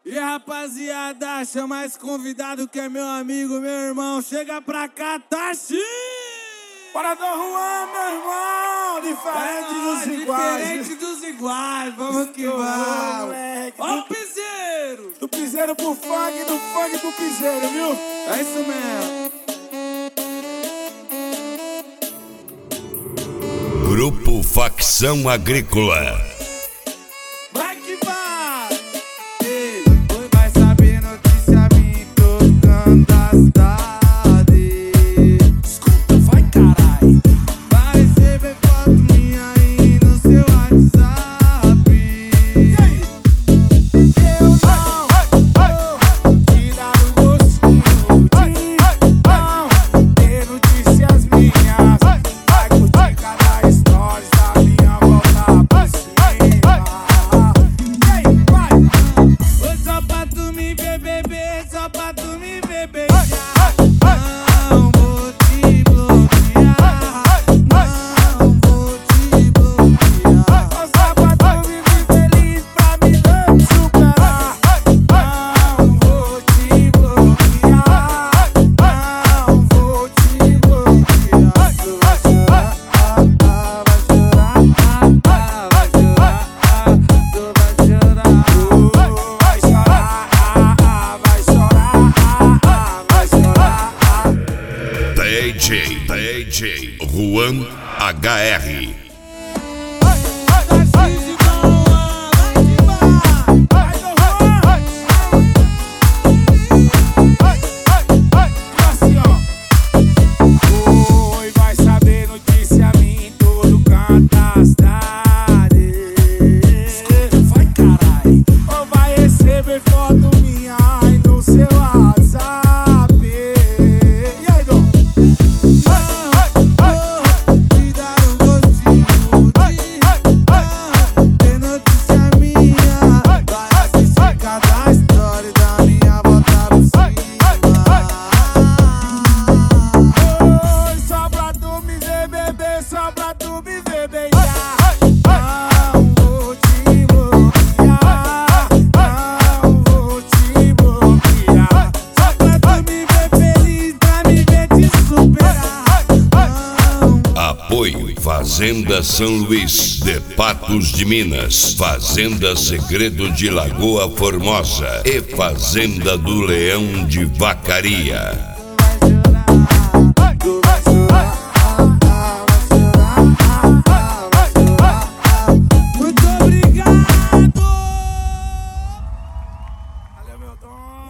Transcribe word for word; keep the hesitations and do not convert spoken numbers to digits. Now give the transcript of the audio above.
E rapaziada, chama esse convidado que é meu amigo, meu irmão. Chega pra cá, Tachi! Para Dom Juan, meu irmão! Diferente ah, dos iguais. Diferente dos iguais, vamos que vamos. Ó o piseiro! Do piseiro pro funk, do funk pro piseiro, viu? É isso mesmo. Grupo Facção Agrícola. Vai que vai! Ei, oi, vai saber notícia minha, tocando a cidade. Escuta, vai carai. Vai receber foto minha aí no seu WhatsApp. E aí? Eu não vou te dar o gostinho de não ter notícias minhas. Vai curtir cada stories da minha volta por cima. E aí, vai! Foi só pra tu me ver, bebê, só pra tu me ver, beijar. Não vou te bloquear, não vou te bloquear. Só pra tu me ver feliz, pra me ver superar. Não vou te bloquear, não vou te bloquear. Tu vai chorar, ah, ah, vai chorar, ah, ah, vai chorar, ah, tu vai chorar. Tu vai chorar, ah, ah, vai chorar, ah, ah, vai chorar, ah. D J, D J Juan H R. Tarcísio com Juan, vai que vai! Vai, Dom Juan! E assim, ó. Oi, vai saber notícia minha em todo canto da cidade. Escuta, vai carai. Ou vai receber foto minha aí no seu WhatsApp. E aí, Dom? Te dar um gostinho de ter notícia minha. Vai assistir cada história da minha volta por cima. Oi, só pra tu me ver, bebê, só pra tu me ver beijar. Não vou te bloquear, não vou te bloquear. Só pra tu me ver feliz, pra me ver te superar. Apoio Fazenda São Luís, de Patos de Minas, Fazenda Segredo de Lagoa Formosa e Fazenda do Leão de Vacaria. Tu vai chorar, ah, ah, vai chorar, ah, ah, vai chorar, ah. Muito obrigado! Valeu, meu Dom.